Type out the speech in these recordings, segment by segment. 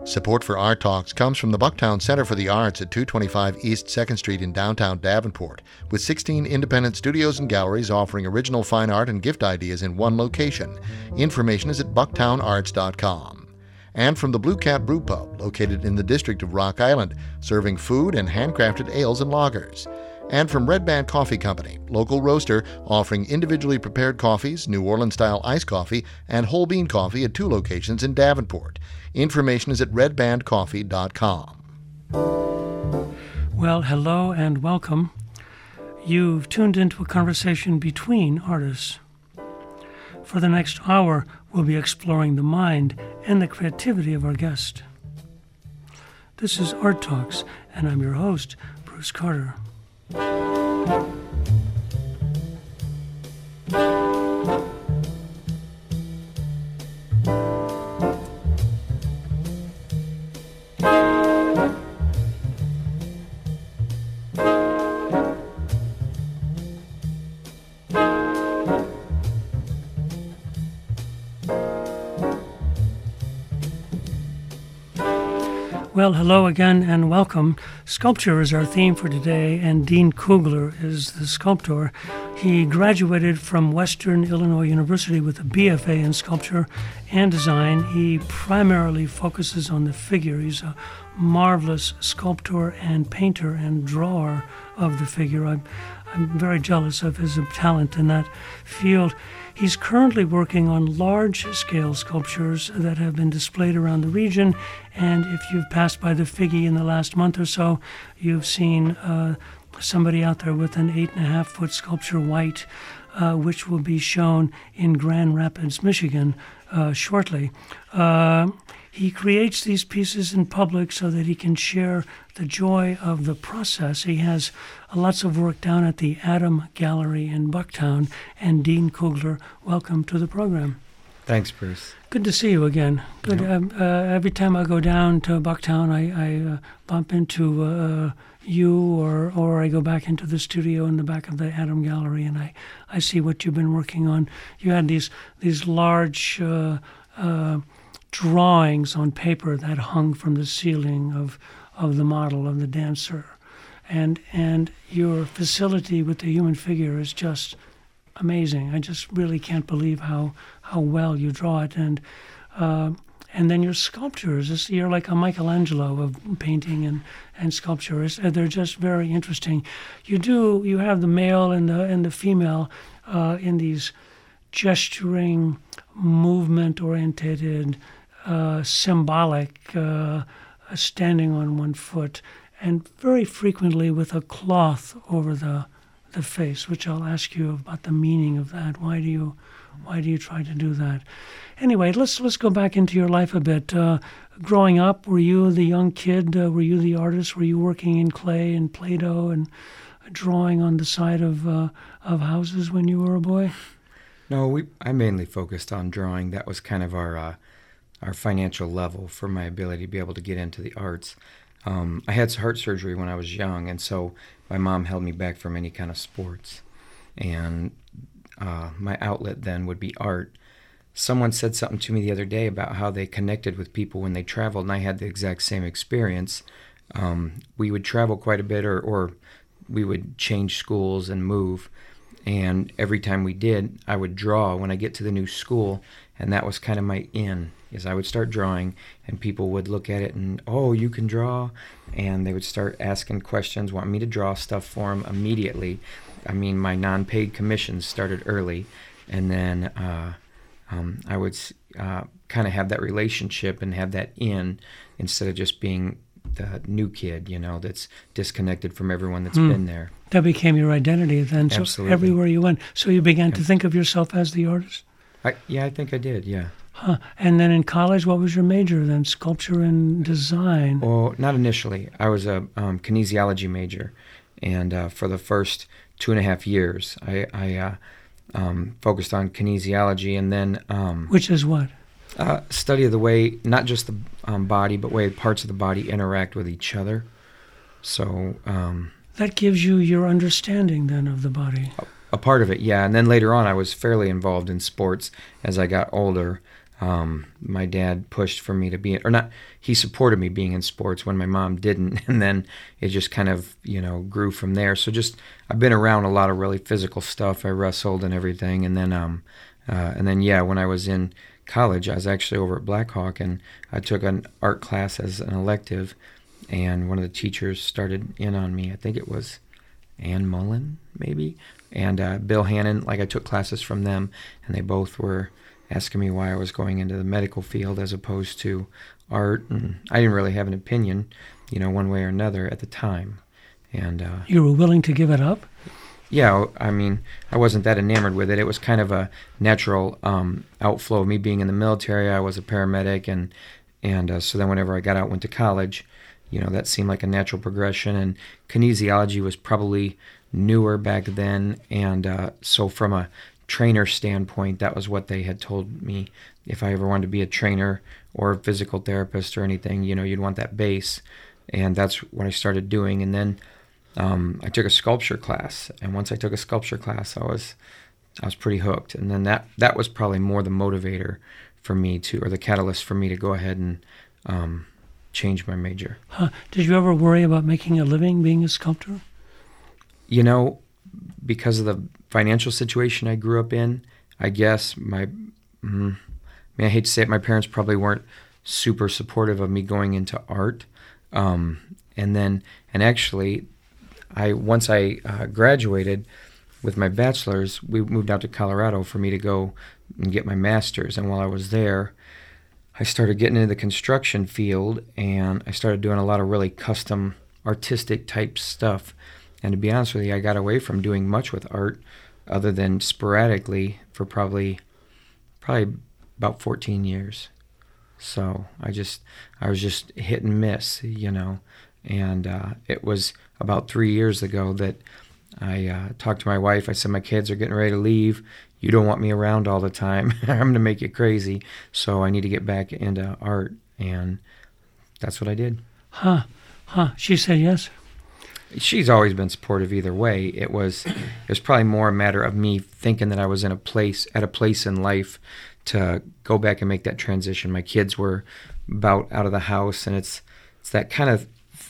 Support for Art Talks comes from the Bucktown Center for the Arts at 225 East 2nd Street in downtown Davenport, with 16 independent studios and galleries offering original fine art and gift ideas in one location. Information is at bucktownarts.com. And from the Blue Cat Brew Pub, located in the district of Rock Island, serving food and handcrafted ales and lagers. And from Red Band Coffee Company, local roaster offering individually prepared coffees, New Orleans-style iced coffee, and whole bean coffee at 2 locations in Davenport. Information is at redbandcoffee.com. Well, hello and welcome. You've tuned into a conversation between artists. For the next hour, we'll be exploring the mind and the creativity of our guest. This is Art Talks, and I'm your host, Bruce Carter. Well, hello again and welcome. Sculpture is our theme for today, and Dean Kugler is the sculptor. He graduated from Western Illinois University with a BFA in sculpture and design. He primarily focuses on the figure. He's a marvelous sculptor and painter and drawer of the figure. I'm very jealous of his talent in that field. He's currently working on large-scale sculptures that have been displayed around the region, and if you've passed by the Figge in the last month or so, you've seen somebody out there with an 8.5-foot sculpture, White, which will be shown in Grand Rapids, Michigan, shortly. He creates these pieces in public so that he can share the joy of the process. He has lots of work down at the Adam Gallery in Bucktown. And Dean Kugler, welcome to the program. Thanks, Bruce. Good to see you again. Good. Yep. Every time I go down to Bucktown, I bump into you, or I go back into the studio in the back of the Adam Gallery, and I see what you've been working on. You had these large drawings on paper that hung from the ceiling of the model of the dancer, and your facility with the human figure is just amazing. I just really can't believe how well you draw it, and then your sculptures. You're like a Michelangelo of painting and sculpture. They're just very interesting. You have the male and the female in these gesturing, movement-oriented, symbolic, standing on one foot, and very frequently with a cloth over the face, which I'll ask you about the meaning of that. Why do you try to do that? Anyway, let's go back into your life a bit. Growing up, were you the young kid? Were you the artist? Were you working in clay and Play-Doh and drawing on the side of houses when you were a boy? No, I mainly focused on drawing. That was kind of our financial level for my ability to be able to get into the arts. I had heart surgery when I was young, and so my mom held me back from any kind of sports. And my outlet then would be art. Someone said something to me the other day about how they connected with people when they traveled, and I had the exact same experience. We would travel quite a bit, or we would change schools and move. And every time we did, I would draw when I get to the new school, and that was kind of my in, is I would start drawing, and people would look at it and, oh, you can draw? And they would start asking questions, want me to draw stuff for them immediately. I mean, my non-paid commissions started early, and then I would kind of have that relationship and have that in, instead of just being the new kid, that's disconnected from everyone that's been there. That became your identity then. Absolutely. So everywhere you went. So you began to think of yourself as the artist? I think I did, yeah. Huh. And then in college, what was your major then? Sculpture and design? Well, not initially. I was a kinesiology major. And for the first 2.5 years, I focused on kinesiology. And then... which is what? Study of the way, not just the body, but way parts of the body interact with each other. So... that gives you your understanding then of the body. A part of it, yeah. And then later on, I was fairly involved in sports as I got older. My dad pushed for me to be, or not, he supported me being in sports when my mom didn't, and then it just kind of, grew from there. So just, I've been around a lot of really physical stuff. I wrestled and everything, and then yeah, when I was in college, I was actually over at Blackhawk, and I took an art class as an elective, and one of the teachers started in on me. I think it was Ann Mullen, maybe, and Bill Hannon. I took classes from them, and they both were asking me why I was going into the medical field as opposed to art, and I didn't really have an opinion, one way or another at the time. And you were willing to give it up? Yeah, I wasn't that enamored with it. It was kind of a natural outflow of me being in the military. I was a paramedic, and so then whenever I got out, went to college, that seemed like a natural progression. And kinesiology was probably newer back then, and so from a trainer standpoint, that was what they had told me. If I ever wanted to be a trainer or a physical therapist or anything, you'd want that base, and that's what I started doing. And then I took a sculpture class, and once I took a sculpture class, I was pretty hooked. And then that was probably more the motivator for me or the catalyst for me to go ahead and change my major. Did you ever worry about making a living being a sculptor? Because of the financial situation I grew up in, I guess I hate to say it, my parents probably weren't super supportive of me going into art. And actually, once I graduated with my bachelor's, we moved out to Colorado for me to go and get my master's. And while I was there, I started getting into the construction field, and I started doing a lot of really custom artistic type stuff. And to be honest with you, I got away from doing much with art other than sporadically for probably about 14 years. So I was just hit and miss, And it was about 3 years ago that I talked to my wife. I said, my kids are getting ready to leave. You don't want me around all the time. I'm going to make you crazy. So I need to get back into art. And that's what I did. She said yes? She's always been supportive either way. It was probably more a matter of me thinking that I was at a place in life to go back and make that transition. My kids were about out of the house, and it's that kind of,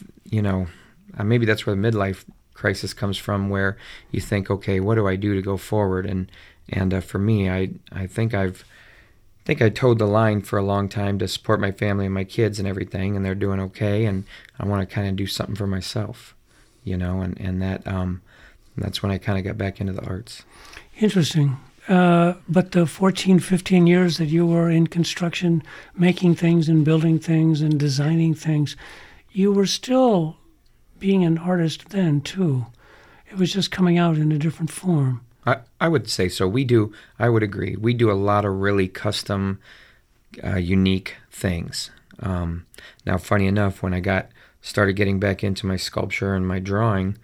maybe that's where the midlife crisis comes from, where you think, okay, what do I do to go forward? And for me, I think I towed the line for a long time to support my family and my kids and everything, and they're doing okay, and I want to kind of do something for myself. And that's when I kind of got back into the arts. Interesting. But the 14, 15 years that you were in construction, making things and building things and designing things, you were still being an artist then, too. It was just coming out in a different form. I would say so. I would agree. We do a lot of really custom, unique things. Now, funny enough, when I started getting back into my sculpture and my drawing,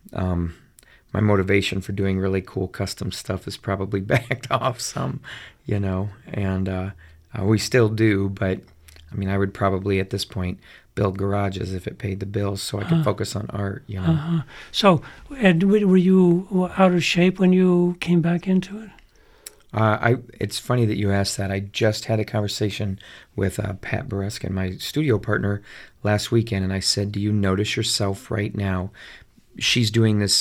my motivation for doing really cool custom stuff has probably backed off some, and we still do, but I would probably at this point build garages if it paid the bills so I could focus on art, So, Ed, were you out of shape when you came back into it? It's funny that you asked that. I just had a conversation with Pat Bereskin, my studio partner, last weekend, and I said, do you notice yourself right now? She's doing this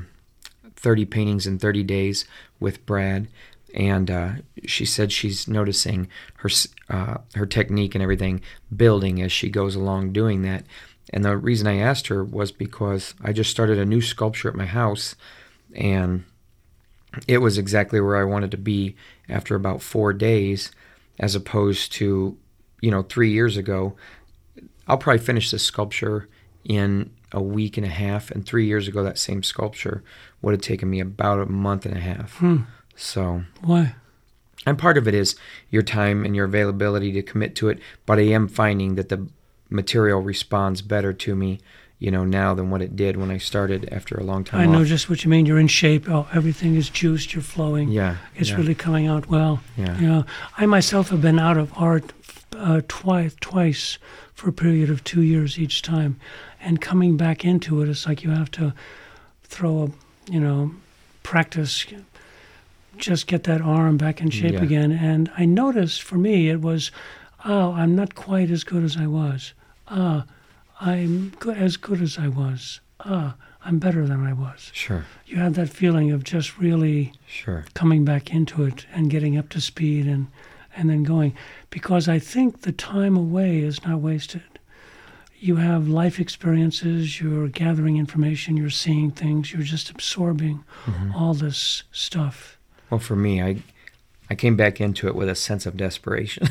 30 paintings in 30 days with Brad, and she said she's noticing her technique and everything building as she goes along doing that. And the reason I asked her was because I just started a new sculpture at my house, and it was exactly where I wanted to be after about 4 days, as opposed to, 3 years ago. I'll probably finish this sculpture in a week and a half, and 3 years ago that same sculpture would have taken me about a month and a half. So why? And part of it is your time and your availability to commit to it, but I am finding that the material responds better to me, now than what it did when I started after a long time I off. know just what you mean. You're in shape. Oh, everything is juiced. You're flowing. Yeah. It's really coming out well. Yeah. I myself have been out of art twice for a period of 2 years each time. And coming back into it, it's like you have to throw practice just get that arm back in shape again. And I noticed for me it was, oh, I'm not quite as good as I was. I'm as good as I was. I'm better than I was. Sure. You had that feeling of just really coming back into it and getting up to speed and then going. Because I think the time away is not wasted. You have life experiences, you're gathering information, you're seeing things, you're just absorbing all this stuff. Well, for me, I came back into it with a sense of desperation.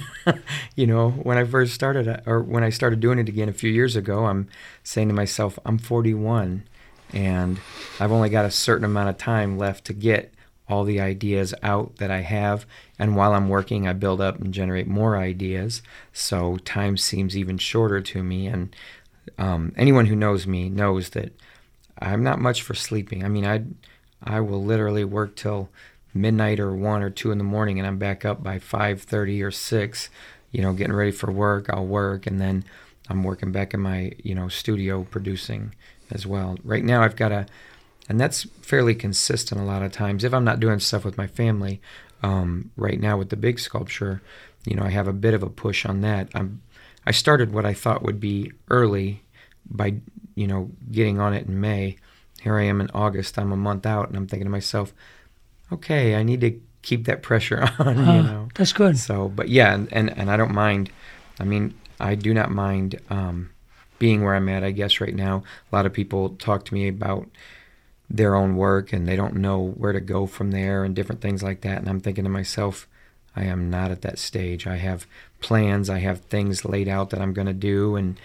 When I first started, or when I started doing it again a few years ago, I'm saying to myself, I'm 41, and I've only got a certain amount of time left to get all the ideas out that I have. And while I'm working, I build up and generate more ideas. So time seems even shorter to me. And anyone who knows me knows that I'm not much for sleeping. I mean, I will literally work till midnight or 1 or 2 in the morning, and I'm back up by 5:30 or 6, getting ready for work. I'll work, and then I'm working back in my, studio producing as well. Right now I've got and that's fairly consistent a lot of times. If I'm not doing stuff with my family, right now with the big sculpture, I have a bit of a push on that. I started what I thought would be early by, getting on it in May. Here I am in August. I'm a month out, and I'm thinking to myself, okay, I need to keep that pressure on, That's good. So, but yeah, and I don't mind. I mean, I do not mind being where I'm at, I guess, right now. A lot of people talk to me about their own work, and they don't know where to go from there and different things like that. And I'm thinking to myself, I am not at that stage. I have plans. I have things laid out that I'm going to do, and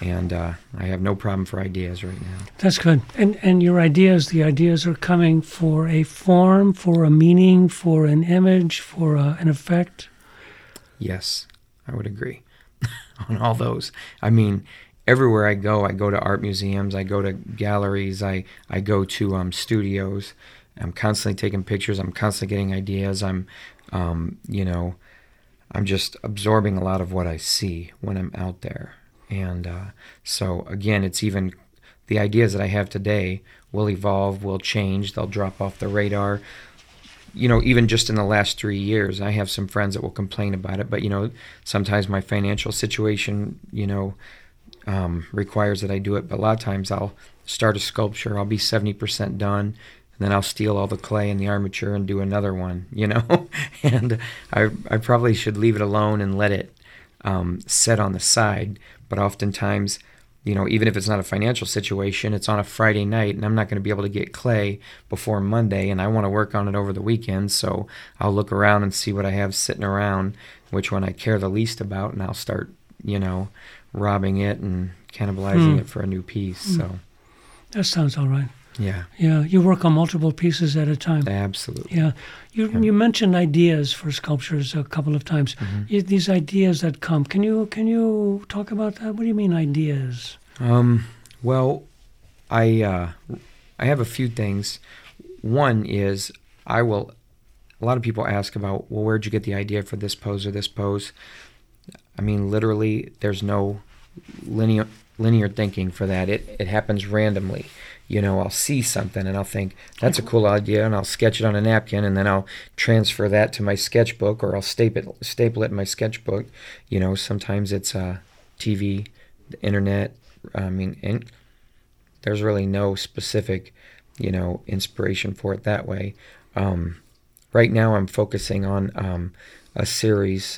I have no problem for ideas right now. That's good. And your ideas, the ideas are coming for a form, for a meaning, for an image, for an effect? Yes, I would agree on all those. I mean, everywhere I go to art museums, I go to galleries, I go to studios. I'm constantly taking pictures. I'm constantly getting ideas. I'm just absorbing a lot of what I see when I'm out there. And so, again, it's even the ideas that I have today will evolve, will change, they'll drop off the radar. Even just in the last 3 years, I have some friends that will complain about it, but, sometimes my financial situation, requires that I do it. But a lot of times I'll start a sculpture, I'll be 70% done, and then I'll steal all the clay and the armature and do another one, and I probably should leave it alone and let it set on the side. But oftentimes, even if it's not a financial situation, it's on a Friday night, and I'm not going to be able to get clay before Monday, and I want to work on it over the weekend, so I'll look around and see what I have sitting around, which one I care the least about, and I'll start, robbing it and cannibalizing it for a new piece. So that sounds all right. Yeah. Yeah, you work on multiple pieces at a time. Absolutely. Yeah. You mentioned ideas for sculptures a couple of times. These ideas that come, can you talk about that? What do you mean ideas? Well, I have a few things. One is a lot of people ask about, well, where'd you get the idea for this pose or this pose? I mean, literally, there's no linear thinking for that. It happens randomly. I'll see something and I'll think, that's a cool idea, and I'll sketch it on a napkin, and then I'll transfer that to my sketchbook, or I'll staple it in my sketchbook. Sometimes it's TV, the internet. And there's really no specific, inspiration for it that way. Right now I'm focusing on a series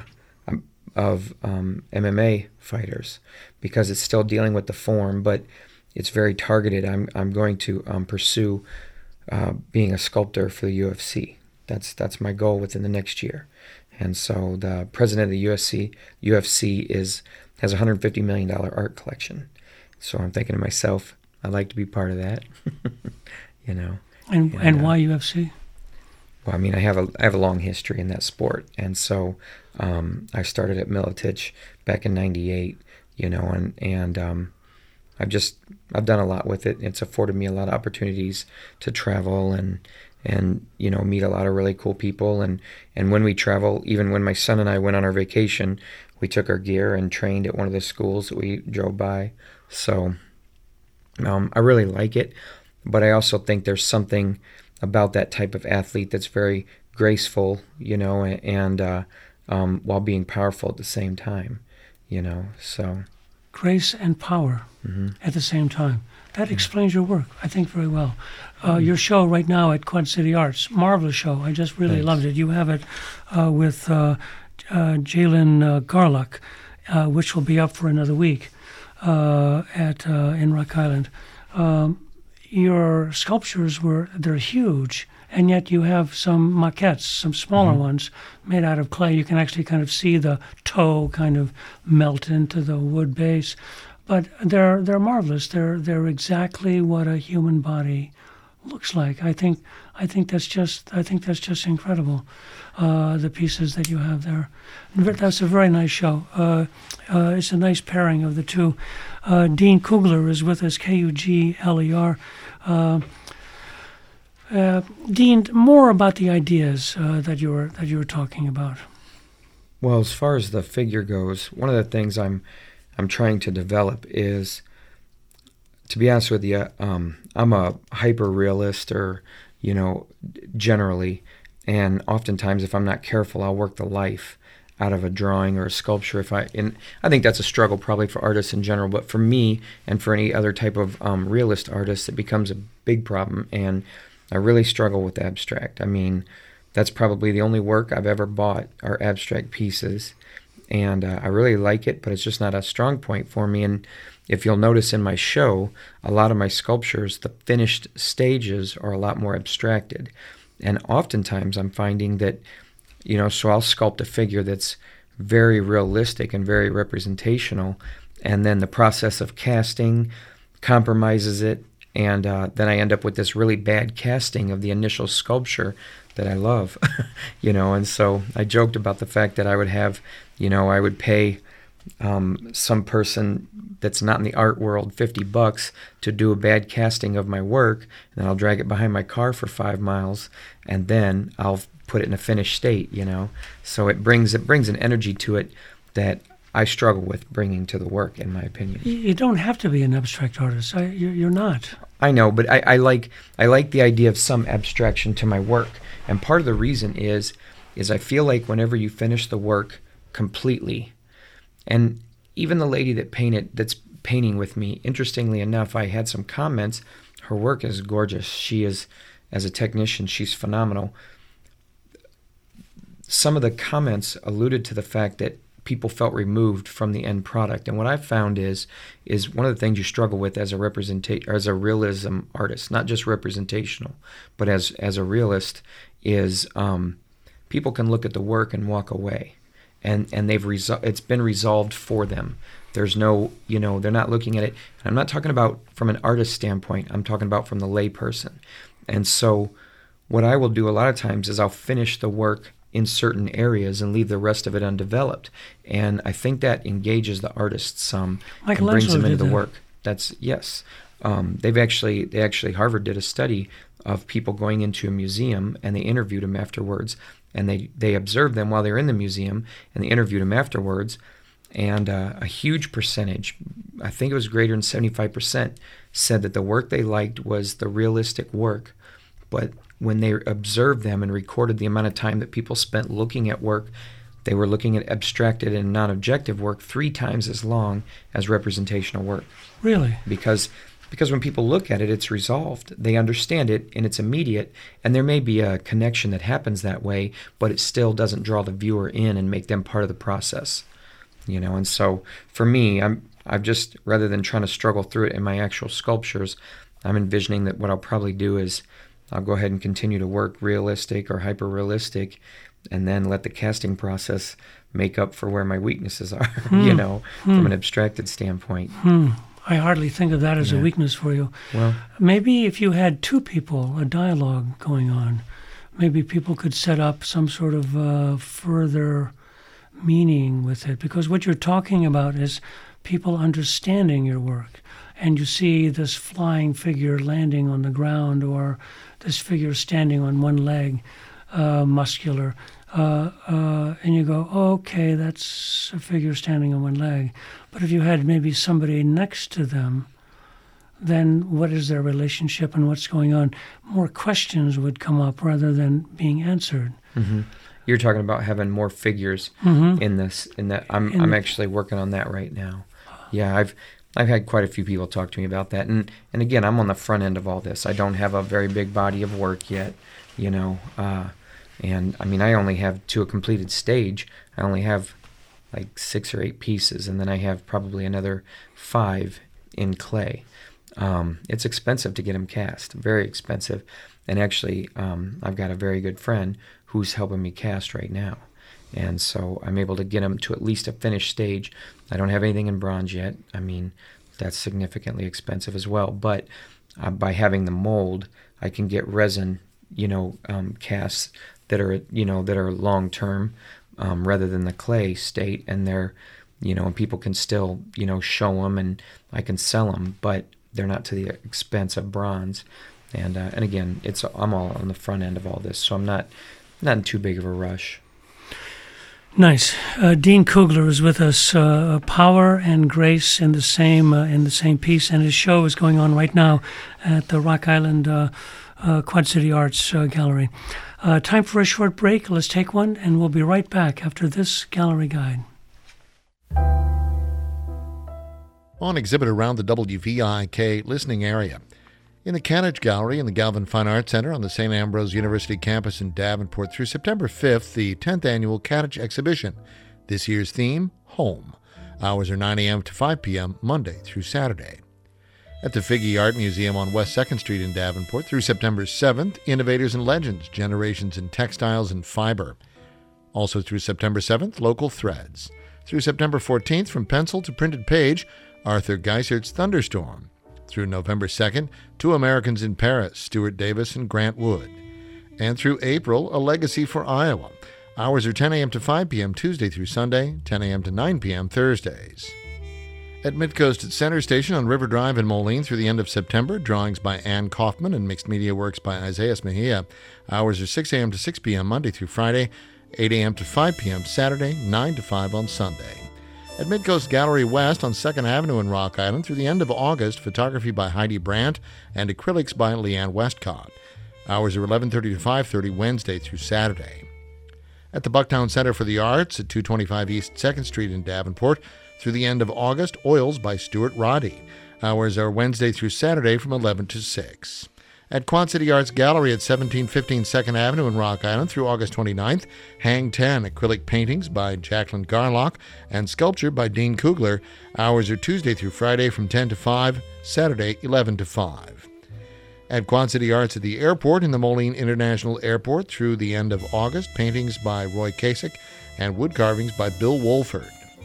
of MMA fighters, because it's still dealing with the form, but it's very targeted. I'm going to pursue being a sculptor for the UFC. That's my goal within the next year. And so the president of the UFC has a $150 million art collection. So I'm thinking to myself, I'd like to be part of that. And why UFC? Well, I mean, I have a long history in that sport, and so I started at Militich back in '98, and I've done a lot with it. It's afforded me a lot of opportunities to travel and meet a lot of really cool people. And when we travel, even when my son and I went on our vacation, we took our gear and trained at one of the schools that we drove by. So I really like it, but I also think there's something about that type of athlete that's very graceful, and while being powerful at the same time, so. Grace and power at the same time. That explains your work, I think, very well. Your show right now at Quad City Arts, marvelous show. I just really loved it. You have it with Jalen Garlock, which will be up for another week in Rock Island. Your sculptures they're huge, and yet you have some maquettes, some smaller ones made out of clay. You can actually kind of see the toe kind of melt into the wood base. But they're marvelous. They're exactly what a human body looks like. I think that's just incredible. The pieces that you have there. That's a very nice show. It's a nice pairing of the two. Dean Kugler is with us. Kugler. Dean, more about the ideas that you were talking about. Well, as far as the figure goes, one of the things I'm trying to develop is, to be honest with you, I'm a hyper-realist, or, generally, and oftentimes if I'm not careful, I'll work the life out of a drawing or a sculpture. And I think that's a struggle probably for artists in general, but for me and for any other type of realist artist, it becomes a big problem, and I really struggle with abstract. I mean, that's probably the only work I've ever bought are abstract pieces. And I really like it, but it's just not a strong point for me. And if you'll notice in my show, a lot of my sculptures, the finished stages are a lot more abstracted. And oftentimes I'm finding that, so I'll sculpt a figure that's very realistic and very representational, and then the process of casting compromises it, and then I end up with this really bad casting of the initial sculpture that I love, and so I joked about the fact that I would have, I would pay some person that's not in the art world $50 to do a bad casting of my work, and then I'll drag it behind my car for 5 miles, and then I'll put it in a finished state, So it brings an energy to it that I struggle with bringing to the work, in my opinion. You don't have to be an abstract artist. You're not. I know, but I like the idea of some abstraction to my work. And part of the reason is I feel like whenever you finish the work completely, and even the lady that's painting with me, interestingly enough, I had some comments. Her work is gorgeous. She is, as a technician, she's phenomenal. Some of the comments alluded to the fact that people felt removed from the end product. And what I've found is one of the things you struggle with as a realism artist, not just representational, but as a realist, is people can look at the work and walk away, and it's been resolved for them. There's no, they're not looking at it. And I'm not talking about from an artist standpoint. I'm talking about from the lay person. And so what I will do a lot of times is I'll finish the work in certain areas and leave the rest of it undeveloped. And I think that engages the artist some and brings them into the work. That's, yes. They actually, Harvard did a study of people going into a museum, and they interviewed them afterwards. And they observed them while they were in the museum, and they interviewed them afterwards. And a huge percentage, I think it was greater than 75%, said that the work they liked was the realistic work. But when they observed them and recorded the amount of time that people spent looking at work, they were looking at abstracted and non-objective work 3 times as long as representational work. Really? Because when people look at it, it's resolved. They understand it, and it's immediate. And there may be a connection that happens that way, but it still doesn't draw the viewer in and make them part of the process. And so for me, I've just, rather than trying to struggle through it in my actual sculptures, I'm envisioning that what I'll probably do is I'll go ahead and continue to work realistic or hyper-realistic, and then let the casting process make up for where my weaknesses are, from an abstracted standpoint. I hardly think of that as a weakness for you. Well, maybe if you had 2 people, a dialogue going on, maybe people could set up some sort of further meaning with it, because what you're talking about is people understanding your work, and you see this flying figure landing on the ground, or this figure standing on one leg, muscular, and you go, okay, that's a figure standing on one leg. But if you had maybe somebody next to them then what is their relationship and what's going on? More questions would come up rather than being answered. Mm-hmm. You're talking about having more figures in this. In that, I'm actually working on that right now. Yeah, I've had quite a few people talk to me about that, and again, I'm on the front end of all this. I don't have a very big body of work yet, and I mean, I only have, to a completed stage, I only have like 6 or 8 pieces, and then I have probably another 5 in clay. It's expensive to get them cast, very expensive. And actually, I've got a very good friend who's helping me cast right now. And so I'm able to get them to at least a finished stage. I don't have anything in bronze yet. I mean, that's significantly expensive as well. But by having the mold, I can get resin, casts that are long-term rather than the clay state. And they're, and people can still, show them, and I can sell them, but they're not to the expense of bronze. And again, I'm all on the front end of all this, so I'm not in too big of a rush. Nice. Dean Cougler is with us. Power and Grace in the same piece, and his show is going on right now at the Rock Island Quad City Arts Gallery. Time for a short break. Let's take one, and we'll be right back after this gallery guide. On exhibit around the WVIK listening area. In the Canich Gallery in the Galvin Fine Arts Center on the St. Ambrose University campus in Davenport through September 5th, the 10th annual Canich exhibition. This year's theme, Home. Hours are 9 a.m. to 5 p.m. Monday through Saturday. At the Figge Art Museum on West 2nd Street in Davenport through September 7th, Innovators and Legends, Generations in Textiles and Fiber. Also through September 7th, Local Threads. Through September 14th, From Pencil to Printed Page, Arthur Geisert's Thunderstorm. Through November 2nd, Two Americans in Paris, Stuart Davis and Grant Wood. And through April, A Legacy for Iowa. Hours are 10 a.m. to 5 p.m. Tuesday through Sunday, 10 a.m. to 9 p.m. Thursdays. At Midcoast at Center Station on River Drive in Moline through the end of September, drawings by Ann Kaufman and mixed media works by Isaias Mejia. Hours are 6 a.m. to 6 p.m. Monday through Friday, 8 a.m. to 5 p.m. Saturday, 9 to 5 on Sunday. At Midcoast Gallery West on 2nd Avenue in Rock Island through the end of August, photography by Heidi Brandt and acrylics by Leanne Westcott. Hours are 11:30 to 5:30 Wednesday through Saturday. At the Bucktown Center for the Arts at 225 East 2nd Street in Davenport through the end of August, oils by Stuart Roddy. Hours are Wednesday through Saturday from 11 to 6. At Quad City Arts Gallery at 1715 2nd Avenue in Rock Island through August 29th, Hang 10 acrylic paintings by Jacqueline Garlock and sculpture by Dean Cougler. Hours are Tuesday through Friday from 10 to 5, Saturday 11 to 5. At Quad City Arts at the airport in the Moline International Airport through the end of August, paintings by Roy Kasich and wood carvings by Bill Wolford.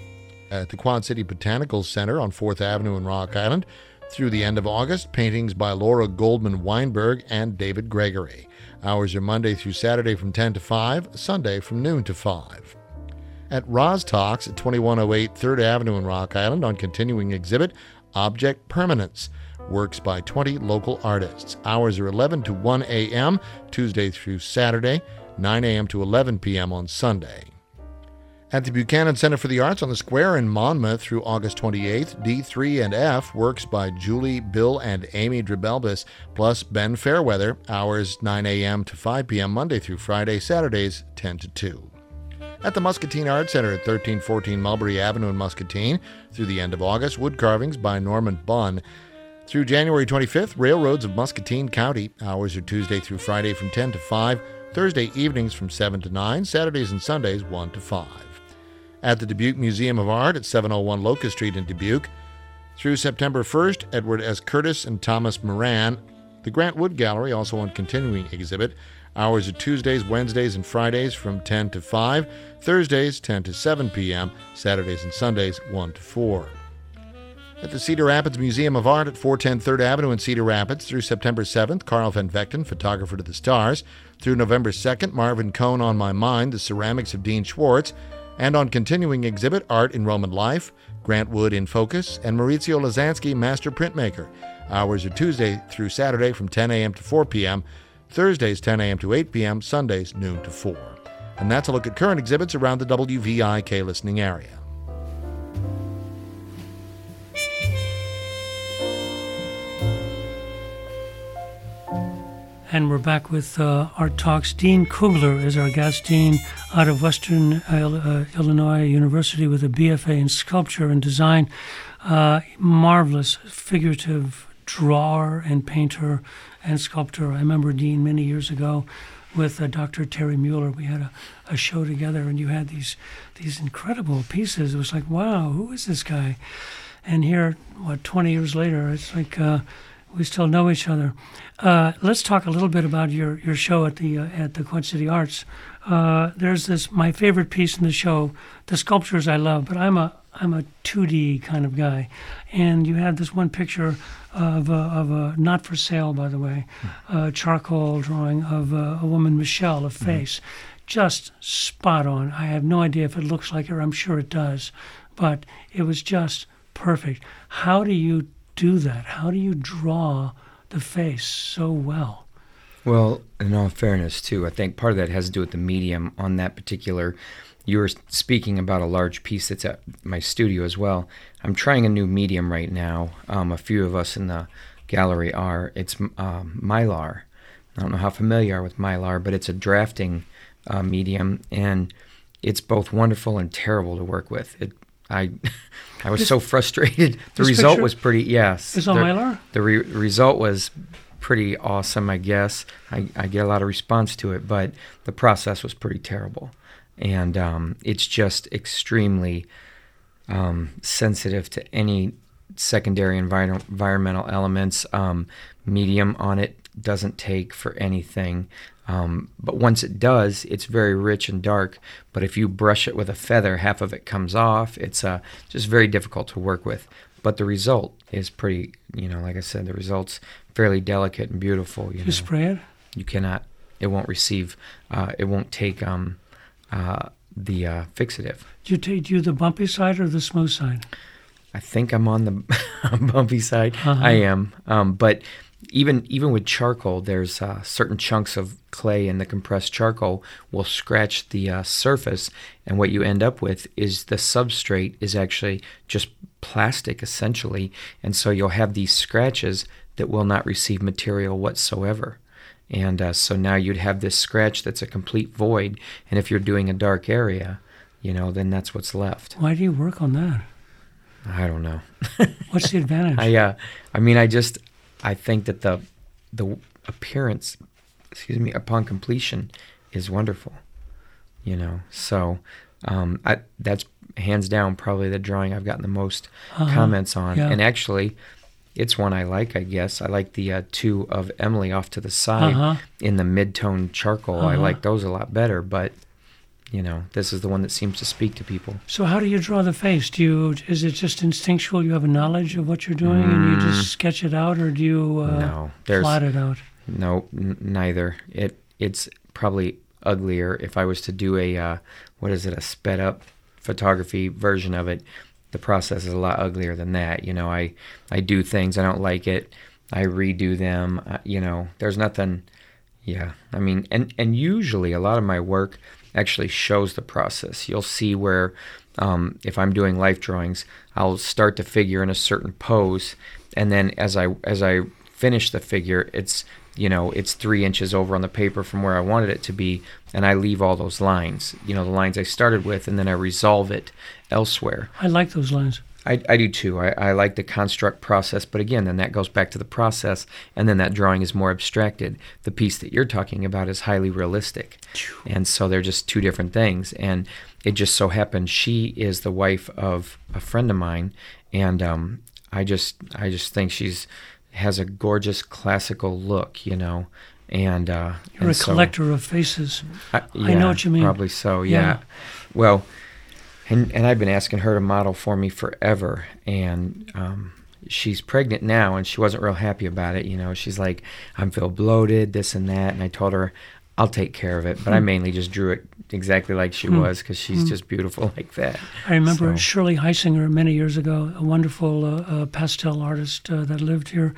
At the Quad City Botanical Center on 4th Avenue in Rock Island, through the end of August, paintings by Laura Goldman Weinberg and David Gregory. Hours are Monday through Saturday from 10 to 5, Sunday from noon to 5. At Roz Talks at 2108 3rd Avenue in Rock Island on continuing exhibit, Object Permanence, works by 20 local artists. Hours are 11 to 1 a.m., Tuesday through Saturday, 9 a.m. to 11 p.m. on Sunday. At the Buchanan Center for the Arts on the Square in Monmouth through August 28th, D3 and F, works by Julie, Bill, and Amy Drebelbis, plus Ben Fairweather, hours 9 a.m. to 5 p.m. Monday through Friday, Saturdays 10 to 2. At the Muscatine Art Center at 1314 Mulberry Avenue in Muscatine through the end of August, wood carvings by Norman Bunn. Through January 25th, Railroads of Muscatine County, hours are Tuesday through Friday from 10 to 5, Thursday evenings from 7 to 9, Saturdays and Sundays 1 to 5. At the Dubuque Museum of Art at 701 Locust Street in Dubuque. Through September 1st, Edward S. Curtis and Thomas Moran. The Grant Wood Gallery, also on continuing exhibit. Hours are Tuesdays, Wednesdays, and Fridays from 10 to 5, Thursdays 10 to 7 p.m., Saturdays and Sundays 1 to 4. At the Cedar Rapids Museum of Art at 410 3rd Avenue in Cedar Rapids through September 7th, Carl Van Vechten, Photographer to the Stars. Through November 2nd, Marvin Cohn, On My Mind, The Ceramics of Dean Schwartz. And on continuing exhibit, Art in Roman Life, Grant Wood in Focus, and Maurizio Lazansky, Master Printmaker. Hours are Tuesday through Saturday from 10 a.m. to 4 p.m., Thursdays 10 a.m. to 8 p.m., Sundays noon to 4. And that's a look at current exhibits around the WVIK listening area. And we're back with Art Talks. Dean Kugler is our guest. Dean out of Western Illinois University with a BFA in sculpture and design. Marvelous figurative drawer and painter and sculptor. I remember, Dean, many years ago with Dr. Terry Mueller. We had a show together, and you had these incredible pieces. It was like, wow, who is this guy? And here, 20 years later, it's like we still know each other. Let's talk a little bit about your show at the Quad City Arts. There's my favorite piece in the show. The sculptures I love, but I'm a 2D kind of guy, and you had this one picture of a not for sale, by the way, charcoal drawing of a woman, Michelle, a face, just spot on. I have no idea if it looks like her. I'm sure it does, but it was just perfect. How do you do that? How do you draw the face so well? Well, in all fairness, too, I think part of that has to do with the medium on that particular. You were speaking about a large piece that's at my studio as well. I'm trying a new medium right now. A few of us in the gallery are. It's Mylar. I don't know how familiar you are with Mylar, but it's a drafting medium, and it's both wonderful and terrible to work with. I was so frustrated. The result was pretty, yes. It's on Mylar? The result was pretty awesome, I guess. I get a lot of response to it, but the process was pretty terrible. And it's just extremely sensitive to any secondary environmental elements. Medium on it doesn't take for anything. But once it does, it's very rich and dark. But if you brush it with a feather, half of it comes off. It's just very difficult to work with. But the result is pretty, like I said, the result's fairly delicate and beautiful. You spray it? You cannot. It won't receive. It won't take the fixative. Do you the bumpy side or the smooth side? I think I'm on the bumpy side. I am. But even with charcoal, there's certain chunks of clay in the compressed charcoal will scratch the surface, and what you end up with is the substrate is actually just plastic, essentially, and so you'll have these scratches that will not receive material whatsoever. And so now you'd have this scratch that's a complete void, and if you're doing a dark area, then that's what's left. Why do you work on that? I don't know. What's the advantage? I think that the appearance, upon completion is wonderful, So that's hands down probably the drawing I've gotten the most comments on. Yeah. And actually, it's one I like, I guess. I like the two of Emily off to the side in the mid-tone charcoal. I like those a lot better, but this is the one that seems to speak to people. So how do you draw the face? Is it just instinctual? You have a knowledge of what you're doing and you just sketch it out, or do you plot it out? No, neither. It's probably uglier. If I was to do a sped up photography version of it, the process is a lot uglier than that. I do things, I don't like it, I redo them. There's nothing. Yeah, and usually a lot of my work actually shows the process. You'll see where, if I'm doing life drawings, I'll start the figure in a certain pose, and then as I finish the figure, it's 3 inches over on the paper from where I wanted it to be, and I leave all those lines, the lines I started with, and then I resolve it elsewhere. I like those lines. I do too. I like the construct process, but again, then that goes back to the process, and then that drawing is more abstracted. The piece that you're talking about is highly realistic, and so they're just two different things. And it just so happens she is the wife of a friend of mine, and I just think has a gorgeous classical look, And you're a collector of faces. I know what you mean. Probably so. Yeah. Well. And I've been asking her to model for me forever, and she's pregnant now, and she wasn't real happy about it. She's like, I feel bloated, this and that, and I told her, I'll take care of it, but I mainly just drew it exactly like she was, because she's just beautiful like that. I remember Shirley Heisinger many years ago, a wonderful pastel artist that lived here,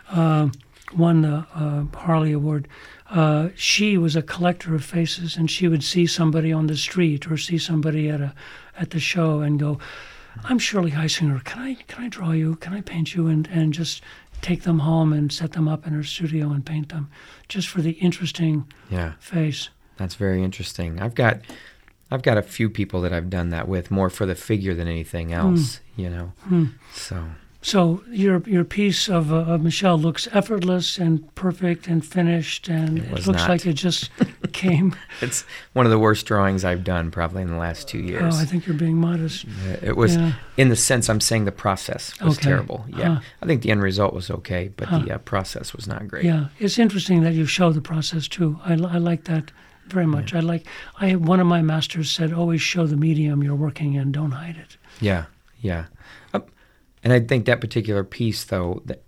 won the Harley Award. She was a collector of faces, and she would see somebody on the street or see somebody at the show and go, I'm Shirley Heisinger. Can I draw you? Can I paint you? And just take them home and set them up in her studio and paint them, just for the interesting face. That's very interesting. I've got a few people that I've done that with, more for the figure than anything else, So your piece of Michelle looks effortless and perfect and finished, and it looks like it just came. It's one of the worst drawings I've done probably in the last 2 years. Oh, I think you're being modest. It was, in the sense I'm saying the process was terrible. Yeah, I think the end result was okay, but the process was not great. Yeah, it's interesting that you show the process too. I like that very much. One of my masters said, always show the medium you're working in, don't hide it. Yeah. And I think that particular piece, though, the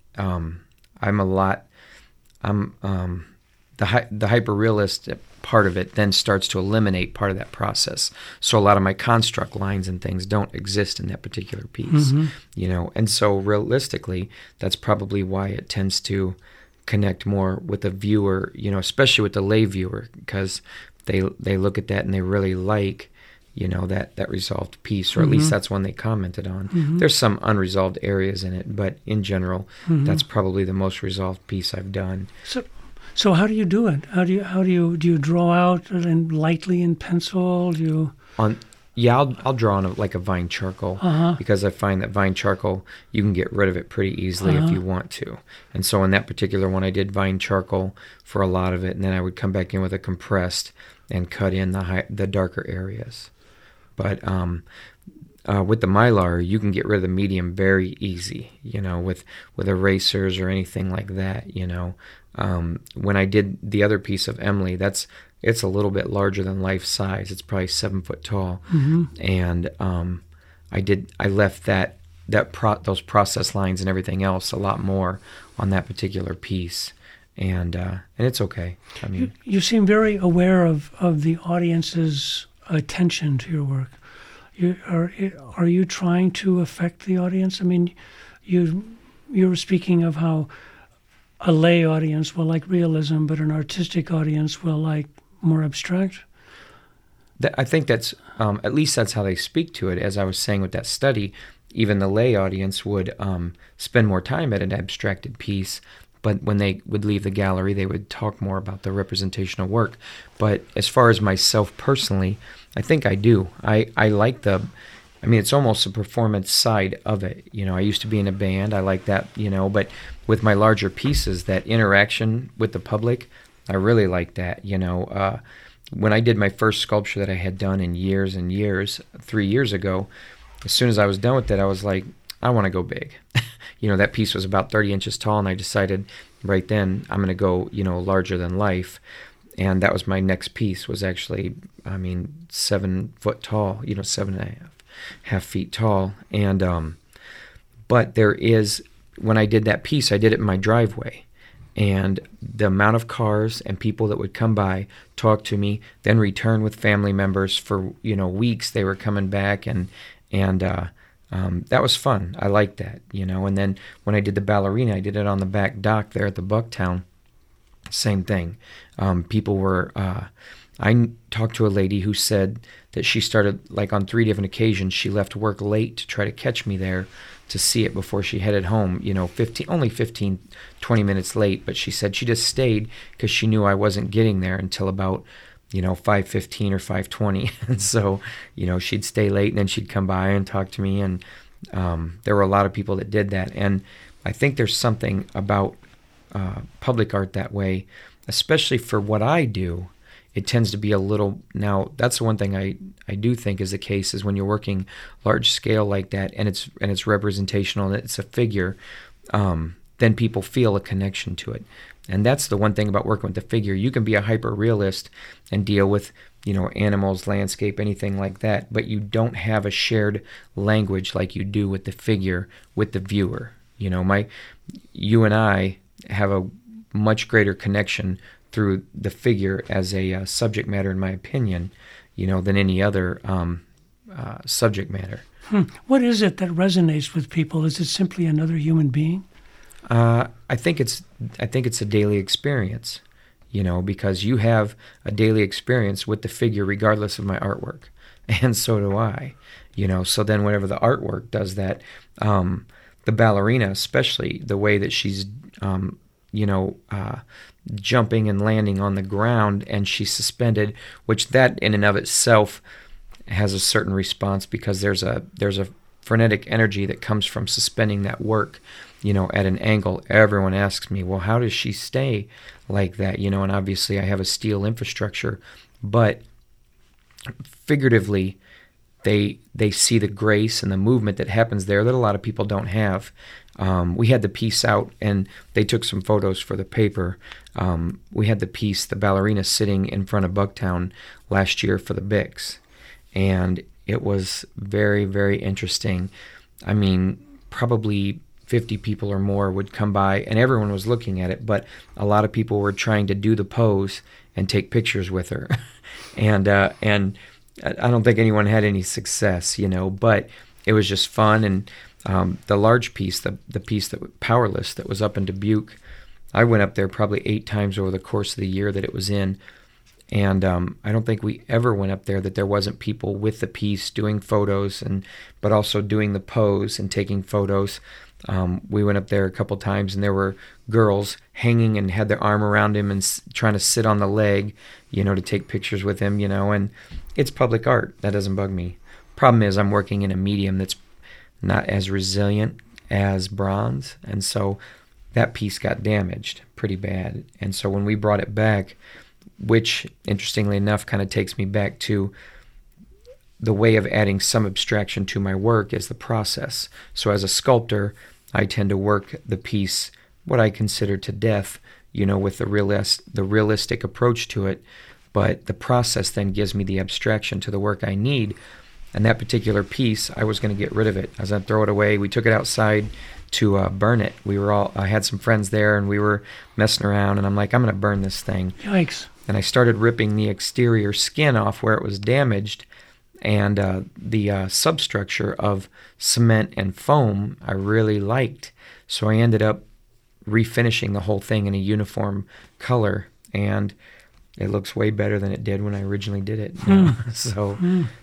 hyper-realist part of it then starts to eliminate part of that process. So a lot of my construct lines and things don't exist in that particular piece, And so realistically, that's probably why it tends to connect more with the viewer, especially with the lay viewer, because they look at that and they really like that resolved piece, or at least that's one they commented on. There's some unresolved areas in it, but in general, that's probably the most resolved piece I've done. So how do you do it? Do you draw out and lightly in pencil? I'll draw on a Vine charcoal, because I find that Vine charcoal, you can get rid of it pretty easily if you want to. And so in that particular one, I did Vine charcoal for a lot of it, and then I would come back in with a compressed and cut in the darker areas. But with the Mylar, you can get rid of the medium very easy, with erasers or anything like that, When I did the other piece of Emily, it's a little bit larger than life size. It's probably 7 foot tall. And I left those process lines and everything else a lot more on that particular piece. And it's okay. I mean, you seem very aware of the audience's attention to your work. Are you trying to affect the audience? I mean, you were speaking of how a lay audience will like realism, but an artistic audience will like more abstract. I think that's at least that's how they speak to it. As I was saying with that study, even the lay audience would spend more time at an abstracted piece. But when they would leave the gallery, they would talk more about the representational work. But as far as myself personally, I think I do. I like it's almost a performance side of it. I used to be in a band. I like that, but with my larger pieces, that interaction with the public, I really like that, When I did my first sculpture that I had done in years and years, 3 years ago, as soon as I was done with it, I was like, I want to go big. That piece was about 30 inches tall, and I decided right then I'm going to go, larger than life. And that was my next piece, was actually, 7 foot tall, 7.5 feet tall. And, but when I did that piece, I did it in my driveway. And the amount of cars and people that would come by, talk to me, then return with family members for, weeks. They were coming back, and that was fun. I liked that, And then when I did the ballerina, I did it on the back dock there at the Bucktown. Same thing. People were. I talked to a lady who said that she started, on 3 different occasions, she left work late to try to catch me there to see it before she headed home. Only 15, 20 minutes late, but she said she just stayed because she knew I wasn't getting there until about 5:15 or 5:20. And so, she'd stay late, and then she'd come by and talk to me. And there were a lot of people that did that. And I think there's something about public art that way, especially for what I do. It tends to be a little, now that's the one thing I do think is the case, is when you're working large scale like that, and it's representational, and it's a figure, then people feel a connection to it. And that's the one thing about working with the figure. You can be a hyper-realist and deal with, animals, landscape, anything like that, but you don't have a shared language like you do with the figure, with the viewer. You and I have a much greater connection through the figure as a subject matter, in my opinion, than any other subject matter. What is it that resonates with people? Is it simply another human being? I think it's a daily experience, because you have a daily experience with the figure regardless of my artwork, and so do I, So then whenever the artwork does that, the ballerina, especially the way that she's, jumping and landing on the ground, and she's suspended, which that in and of itself has a certain response, because there's a frenetic energy that comes from suspending that work, at an angle. Everyone asks me, well, how does she stay like that? And obviously I have a steel infrastructure, but figuratively, they see the grace and the movement that happens there that a lot of people don't have. We had the piece out, and they took some photos for the paper. We had the piece, the ballerina, sitting in front of Bucktown last year for the Bix, and it was very, very interesting. I mean, probably 50 people or more would come by, and everyone was looking at it, but a lot of people were trying to do the pose and take pictures with her. and I don't think anyone had any success, but it was just fun. And the large piece, the piece that Powerless that was up in Dubuque, I went up there probably 8 times over the course of the year that it was in. And I don't think we ever went up there that there wasn't people with the piece doing photos, but also doing the pose and taking photos. We went up there a couple times, and there were girls hanging and had their arm around him and trying to sit on the leg, to take pictures with him, and it's public art. That doesn't bug me. Problem is, I'm working in a medium that's not as resilient as bronze, and so that piece got damaged pretty bad. And so when we brought it back, which interestingly enough kind of takes me back to the way of adding some abstraction to my work, is the process. So as a sculptor, I tend to work the piece, what I consider, to death, with the realistic approach to it. But the process then gives me the abstraction to the work I need. And that particular piece, I was going to get rid of it. I was going to throw it away. We took it outside to burn it. I had some friends there, and we were messing around, and I'm like, I'm going to burn this thing. Yikes. And I started ripping the exterior skin off where it was damaged, and the substructure of cement and foam I really liked. So I ended up refinishing the whole thing in a uniform color, and it looks way better than it did when I originally did it. So,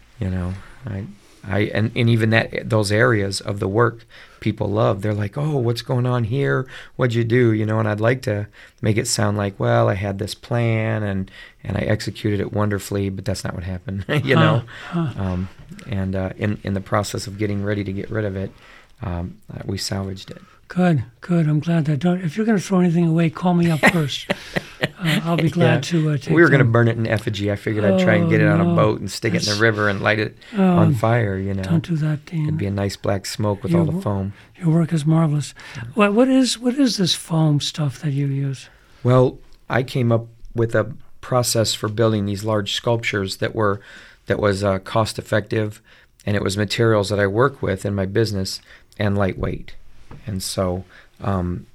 and even those areas of the work people love. They're like, oh, what's going on here? What'd you do? And I'd like to make it sound like, well, I had this plan and I executed it wonderfully, but that's not what happened, And in the process of getting ready to get rid of it, we salvaged it. Good. I'm glad that. If you're going to throw anything away, call me up first. I'll be glad to take. We were going to burn it in effigy. I figured I'd try and get it on a boat and stick it in the river and light it on fire. Don't do that, Dean. It'd be a nice black smoke with all the foam. Your work is marvelous. What is this foam stuff that you use? Well, I came up with a process for building these large sculptures that was cost effective, and it was materials that I work with in my business and lightweight. And so and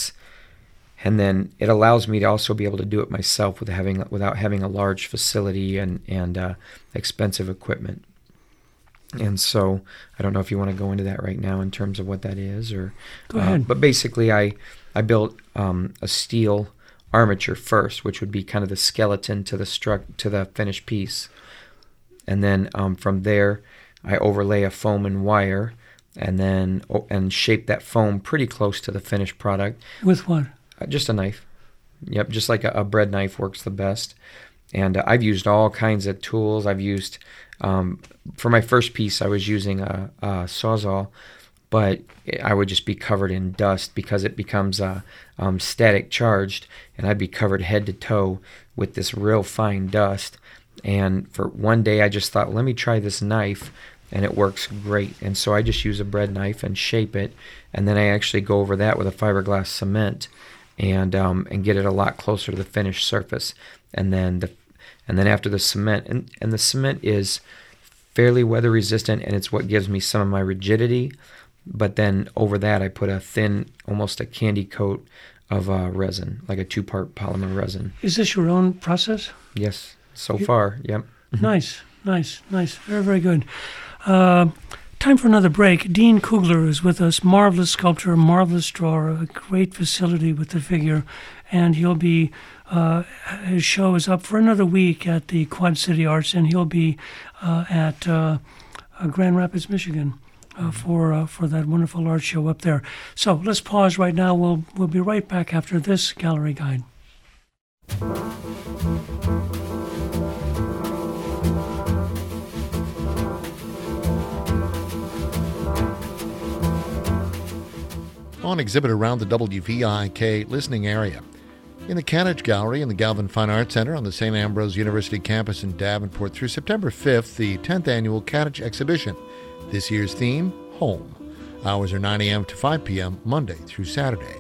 then it allows me to also be able to do it myself without having a large facility and expensive equipment. And so I don't know if you want to go into that right now in terms of what that is, or go ahead. But basically, I built a steel armature first, which would be kind of the skeleton to the finished piece, and then from there I overlay a foam and wire. And shape that foam pretty close to the finished product. With what? Just a knife. Yep, just like a bread knife works the best. And I've used all kinds of tools. I've used, for my first piece, I was using a Sawzall, but I would just be covered in dust because it becomes static charged, and I'd be covered head to toe with this real fine dust. And for one day, I just thought, well, let me try this knife. And it works great. And so I just use a bread knife and shape it, and then I actually go over that with a fiberglass cement, and get it a lot closer to the finished surface. And then after the cement, and the cement is fairly weather resistant, and it's what gives me some of my rigidity. But then over that, I put a thin, almost a candy coat of resin, like a 2-part polymer resin. Is this your own process? Yes, so far. Yep. Nice. Very, very good. Time for another break. Dean Kugler is with us, marvelous sculptor, marvelous drawer, a great facility with the figure, and he'll be, his show is up for another week at the Quad City Arts, and he'll be at Grand Rapids, Michigan for that wonderful art show up there. So let's pause right now. We'll be right back after this gallery guide. On exhibit around the WVIK listening area. In the Catich Gallery in the Galvin Fine Arts Center on the St. Ambrose University campus in Davenport through September 5th, the 10th annual Catich exhibition. This year's theme, Home. Hours are 9 a.m. to 5 p.m. Monday through Saturday.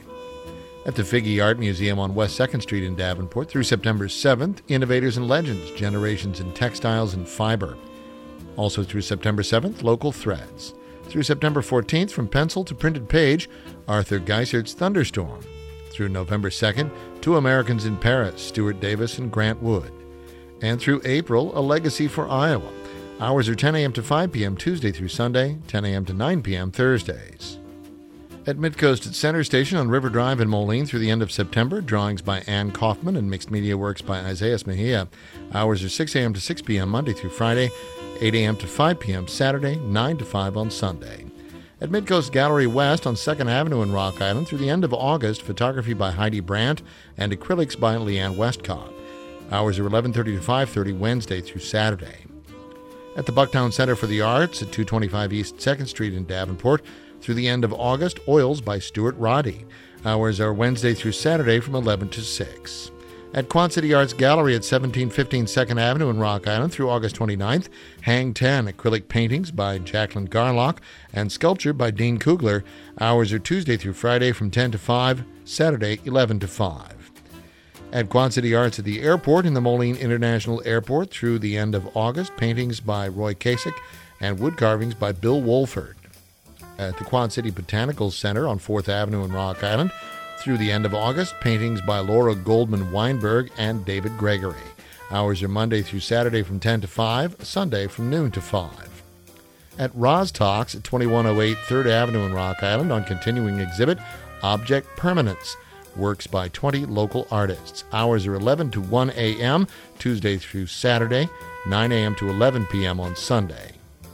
At the Figge Art Museum on West 2nd Street in Davenport through September 7th, Innovators and Legends, Generations in Textiles and Fiber. Also through September 7th, Local Threads. Through September 14th, From Pencil to Printed Page, Arthur Geisert's Thunderstorm. Through November 2nd, Two Americans in Paris, Stuart Davis and Grant Wood. And through April, A Legacy for Iowa. Hours are 10 a.m. to 5 p.m. Tuesday through Sunday, 10 a.m. to 9 p.m. Thursdays. At Midcoast at Center Station on River Drive in Moline through the end of September, drawings by Ann Kaufman and mixed media works by Isaias Mejia. Hours are 6 a.m. to 6 p.m. Monday through Friday, 8 a.m. to 5 p.m. Saturday, 9 to 5 on Sunday. At Midcoast Gallery West on 2nd Avenue in Rock Island through the end of August, photography by Heidi Brandt and acrylics by Leanne Westcott. Hours are 11:30 to 5:30 Wednesday through Saturday. At the Bucktown Center for the Arts at 225 East 2nd Street in Davenport through the end of August, Oils by Stuart Roddy. Hours are Wednesday through Saturday from 11 to 6. At Quad City Arts Gallery at 1715 2nd Avenue in Rock Island through August 29th, Hang 10 acrylic paintings by Jacqueline Garlock and sculpture by Dean Kugler. Hours are Tuesday through Friday from 10 to 5, Saturday 11 to 5. At Quad City Arts at the airport in the Moline International Airport through the end of August, paintings by Roy Kasich and wood carvings by Bill Wolford. At the Quad City Botanical Center on 4th Avenue in Rock Island through the end of August, paintings by Laura Goldman Weinberg and David Gregory. Hours are Monday through Saturday from 10 to 5, Sunday from noon to 5. At Roz Talks at 2108 3rd Avenue in Rock Island on continuing exhibit, Object Permanence, works by 20 local artists. Hours are 11 to 1 a.m., Tuesday through Saturday, 9 a.m. to 11 p.m. on Sunday.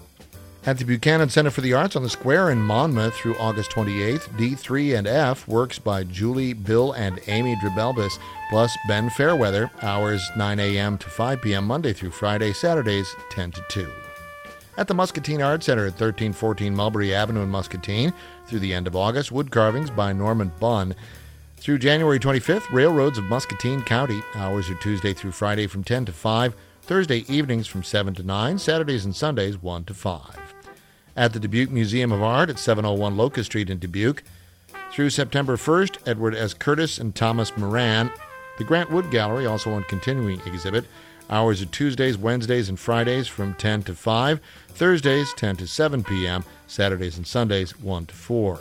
At the Buchanan Center for the Arts on the Square in Monmouth through August 28th, D3 and F, works by Julie, Bill, and Amy Drabelbis, plus Ben Fairweather, hours 9 a.m. to 5 p.m. Monday through Friday, Saturdays 10 to 2. At the Muscatine Art Center at 1314 Mulberry Avenue in Muscatine through the end of August, wood carvings by Norman Bunn. Through January 25th, Railroads of Muscatine County, hours are Tuesday through Friday from 10 to 5, Thursday evenings from 7 to 9, Saturdays and Sundays 1 to 5. At the Dubuque Museum of Art at 701 Locust Street in Dubuque. Through September 1st, Edward S. Curtis and Thomas Moran. The Grant Wood Gallery, also on continuing exhibit. Hours are Tuesdays, Wednesdays, and Fridays from 10 to 5, Thursdays 10 to 7 p.m., Saturdays and Sundays 1 to 4.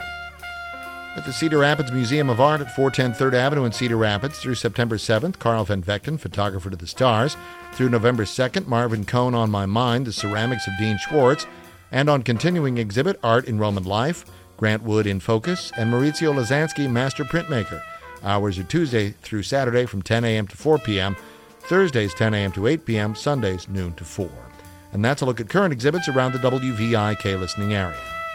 At the Cedar Rapids Museum of Art at 410 3rd Avenue in Cedar Rapids through September 7th, Carl Van Vechten, Photographer to the Stars. Through November 2nd, Marvin Cohn, On My Mind, The Ceramics of Dean Schwartz. And on continuing exhibit, Art in Roman Life, Grant Wood in Focus, and Maurizio Lazansky, Master Printmaker. Hours are Tuesday through Saturday from 10 a.m. to 4 p.m., Thursdays 10 a.m. to 8 p.m., Sundays noon to 4. And that's a look at current exhibits around the WVIK listening area.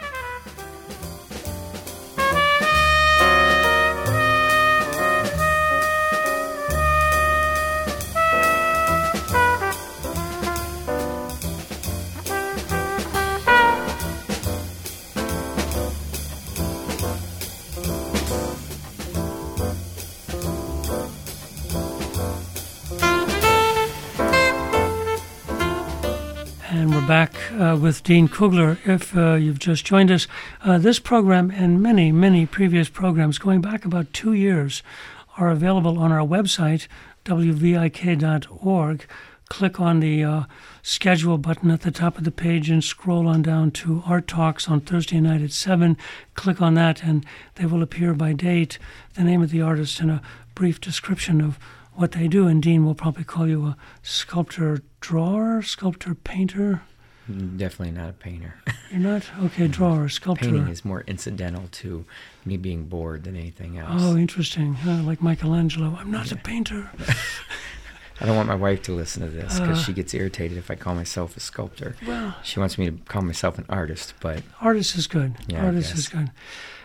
Back with Dean Kugler. If you've just joined us, this program and many, many previous programs going back about 2 years are available on our website, wvik.org. Click on the schedule button at the top of the page and scroll on down to Art Talks on Thursday night at 7. Click on that and they will appear by date, the name of the artist, and a brief description of what they do. And Dean will probably call you a sculptor drawer, sculptor painter. Definitely not a painter. You're not? Okay, drawer, sculptor. Painting is more incidental to me being bored than anything else. Oh, interesting. Like Michelangelo. I'm not a painter. I don't want my wife to listen to this because she gets irritated if I call myself a sculptor. Well, she wants me to call myself an artist, but artist is good. Yeah, artist is good.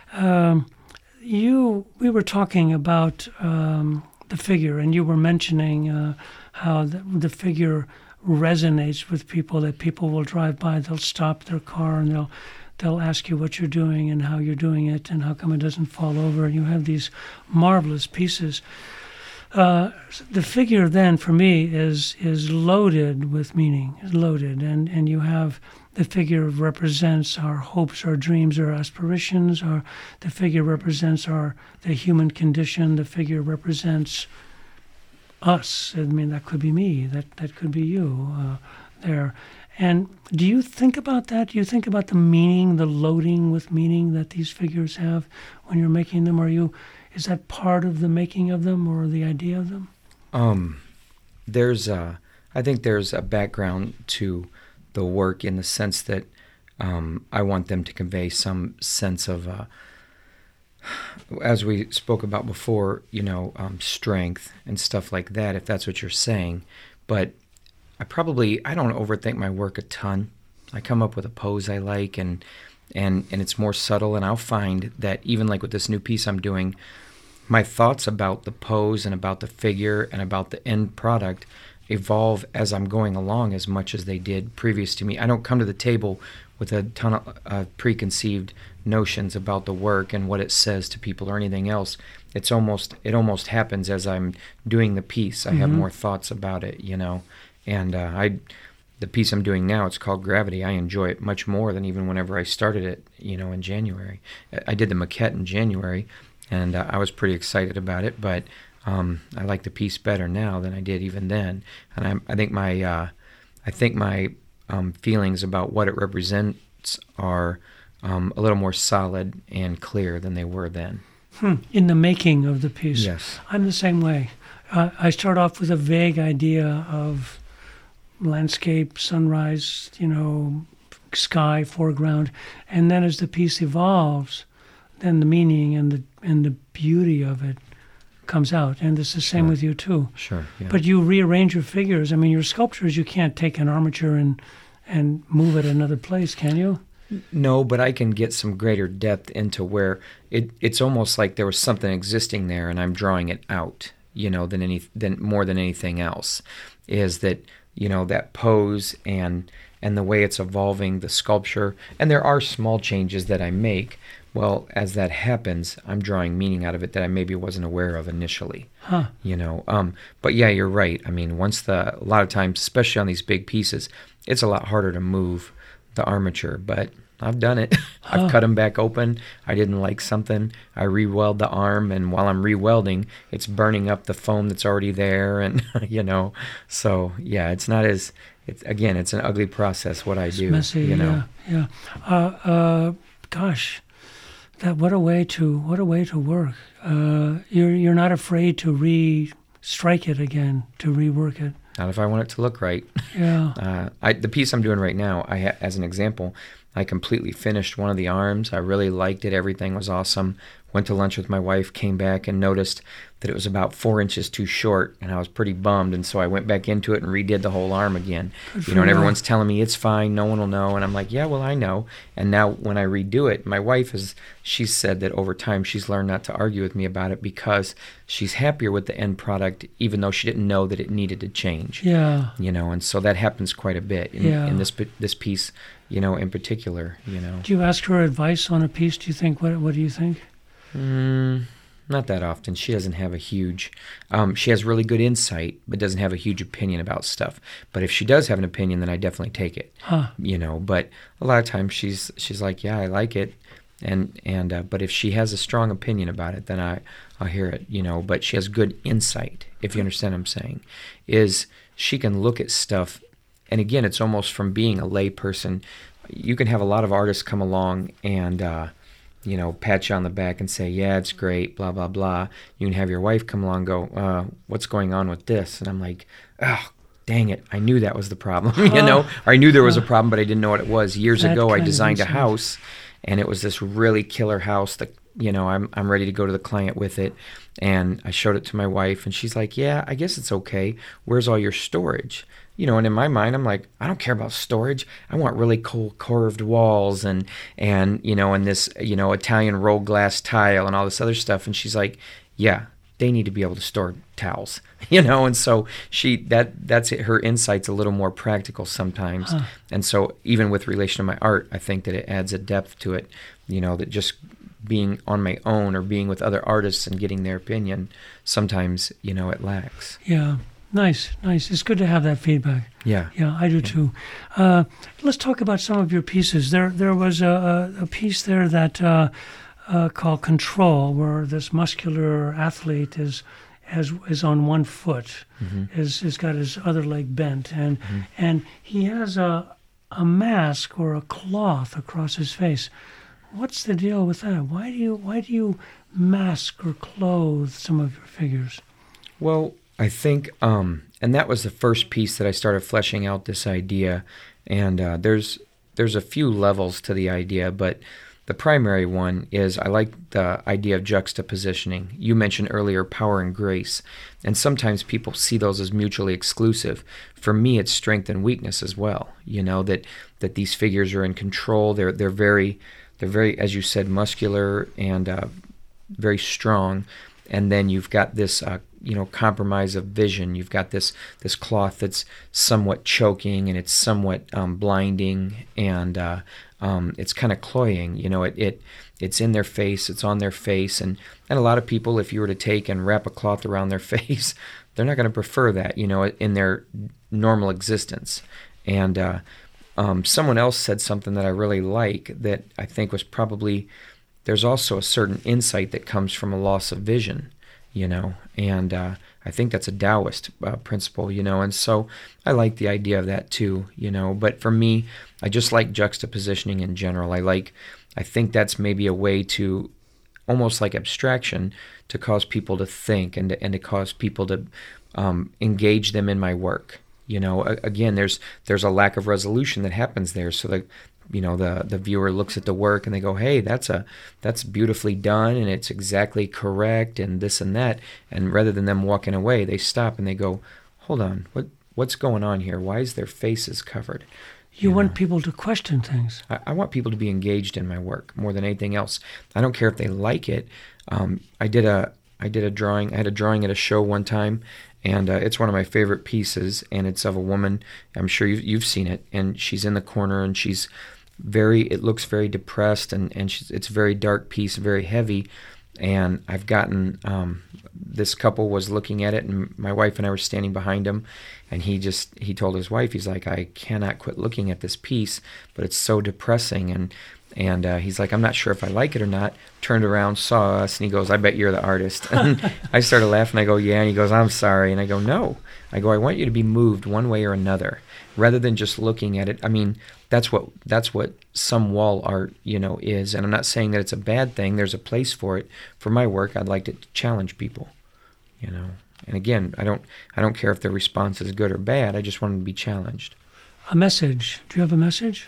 We were talking about the figure, and you were mentioning how the figure resonates with people. That people will drive by, they'll stop their car, and they'll ask you what you're doing and how you're doing it, and how come it doesn't fall over. And you have these marvelous pieces. The figure then, for me, is loaded with meaning, loaded, and you have the figure represents our hopes, our dreams, our aspirations. The figure represents the human condition. The figure represents us. I mean, that could be me. That could be you there. And do you think about that? Do you think about the meaning, the loading with meaning that these figures have when you're making them? Is that part of the making of them or the idea of them? I think there's a background to the work in the sense that I want them to convey some sense of, as we spoke about before, strength and stuff like that, if that's what you're saying. But I don't overthink my work a ton. I come up with a pose I like, and it's more subtle, and I'll find that even like with this new piece I'm doing, my thoughts about the pose and about the figure and about the end product evolve as I'm going along as much as they did previous to me. I don't come to the table with a ton of preconceived notions about the work and what it says to people or anything else. It almost happens as I'm doing the piece. I have more thoughts about it, And the piece I'm doing now, it's called Gravity. I enjoy it much more than even whenever I started it, in January. I did the maquette in January, and I was pretty excited about it, but I like the piece better now than I did even then. And I think my feelings about what it represents are a little more solid and clear than they were then. In the making of the piece. Yes. I'm the same way. I start off with a vague idea of landscape, sunrise, sky, foreground, and then as the piece evolves, then the meaning and the beauty of it comes out. And it's the same with you too. Sure. Yeah. But you rearrange your figures. I mean, your sculptures, you can't take an armature and move it another place, can you? No, but I can get some greater depth into where it's almost like there was something existing there, and I'm drawing it out. Than more than anything else, is that that pose and the way it's evolving, the sculpture, and there are small changes that I make. Well, as that happens, I'm drawing meaning out of it that I maybe wasn't aware of initially. But yeah, you're right. I mean, a lot of times, especially on these big pieces, it's a lot harder to move the armature, but I've done it. I've cut them back open. I didn't like something. I re-weld the arm, and while I'm re-welding, it's burning up the foam that's already there, and So yeah, it's not as. It's an ugly process. What I do, messy, yeah. Gosh, what a way to work. You're not afraid to re-strike it again, to rework it. Not if I want it to look right. Yeah. The piece I'm doing right now, as an example, I completely finished one of the arms. I really liked it. Everything was awesome. Went to lunch with my wife, came back and noticed that it was about 4 inches too short, and I was pretty bummed, and so I went back into it and redid the whole arm again. And everyone's telling me it's fine, no one will know, and I'm like, yeah, well, I know. And now when I redo it, my wife she's said that over time she's learned not to argue with me about it because she's happier with the end product, even though she didn't know that it needed to change. Yeah. And so that happens quite a bit in this piece, in particular. Do you ask her advice on a piece? Do you think what do you think? Not that often. She doesn't have a huge. She has really good insight, but doesn't have a huge opinion about stuff. But if she does have an opinion, then I definitely take it. But a lot of times she's like, yeah, I like it, and but if she has a strong opinion about it, then I'll hear it. But she has good insight. If you understand what I'm saying, is she can look at stuff, and again, it's almost from being a lay person. You can have a lot of artists come along and. Pat you on the back and say, yeah, it's great, blah, blah, blah. You can have your wife come along and go, what's going on with this? And I'm like, oh, dang it. I knew that was the problem, Or I knew there was a problem, but I didn't know what it was. Years ago, I designed a house, and it was this really killer house. I'm ready to go to the client with it. And I showed it to my wife, and she's like, yeah, I guess it's okay. Where's all your storage? And in my mind, I'm like, I don't care about storage. I want really cool curved walls and this, Italian rolled glass tile and all this other stuff. And she's like, yeah, they need to be able to store towels, and so that's it. Her insight's a little more practical sometimes. And so even with relation to my art, I think that it adds a depth to it, that just being on my own or being with other artists and getting their opinion, sometimes, it lacks. Yeah. Nice. It's good to have that feedback. Yeah. Yeah, I do too. Let's talk about some of your pieces. There was a piece there that called Control, where this muscular athlete is on one foot, is got his other leg bent, and he has a mask or a cloth across his face. What's the deal with that? Why do you mask or clothe some of your figures? Well, I think, and that was the first piece that I started fleshing out this idea, and there's a few levels to the idea, but the primary one is I like the idea of juxtapositioning. You mentioned earlier power and grace, and sometimes people see those as mutually exclusive. For me, it's strength and weakness as well. That these figures are in control. They're very, as you said, muscular and very strong. And then you've got this, compromise of vision. You've got this cloth that's somewhat choking, and it's somewhat blinding, and it's kind of cloying. It's in their face, it's on their face, and a lot of people, if you were to take and wrap a cloth around their face, they're not going to prefer that, in their normal existence. And someone else said something that I really like that I think was probably, there's also a certain insight that comes from a loss of vision, and I think that's a Taoist principle, and so I like the idea of that too, but for me, I just like juxtapositioning in general. I think that's maybe a way to, almost like abstraction, to cause people to think and to cause people to engage them in my work. Again, there's a lack of resolution that happens there, so the viewer looks at the work and they go, hey, that's beautifully done and it's exactly correct and this and that. And rather than them walking away, they stop and they go, hold on, what's going on here? Why is their faces covered? You want people to question things. I want people to be engaged in my work more than anything else. I don't care if they like it. I did a drawing. I had a drawing at a show one time, and it's one of my favorite pieces, and it's of a woman. I'm sure you've seen it, and she's in the corner, and it looks very depressed, and it's a very dark piece, very heavy. And I've gotten, this couple was looking at it, and my wife and I were standing behind him, and he told his wife, he's like, I cannot quit looking at this piece, but it's so depressing. And he's like, I'm not sure if I like it or not. Turned around, saw us, and he goes, I bet you're the artist. And I started laughing. I go, yeah. And he goes, I'm sorry. And I go, no. I go, I want you to be moved one way or another, rather than just looking at it. I mean, that's what some wall art, is. And I'm not saying that it's a bad thing. There's a place for it. For my work, I'd like to challenge people, And again, I don't care if their response is good or bad. I just want them to be challenged. A message. Do you have a message?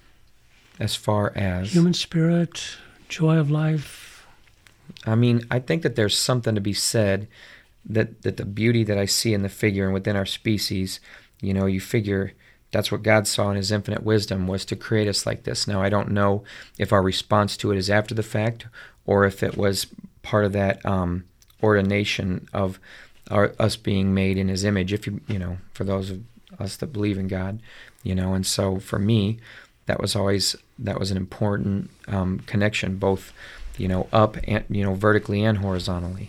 As far as human spirit, joy of life. I mean, I think that there's something to be said that the beauty that I see in the figure and within our species, you figure that's what God saw in his infinite wisdom, was to create us like this. Now, I don't know if our response to it is after the fact or if it was part of that ordination of us being made in his image, for those of us that believe in God, and so for me, that was an important connection, both, up and, vertically and horizontally,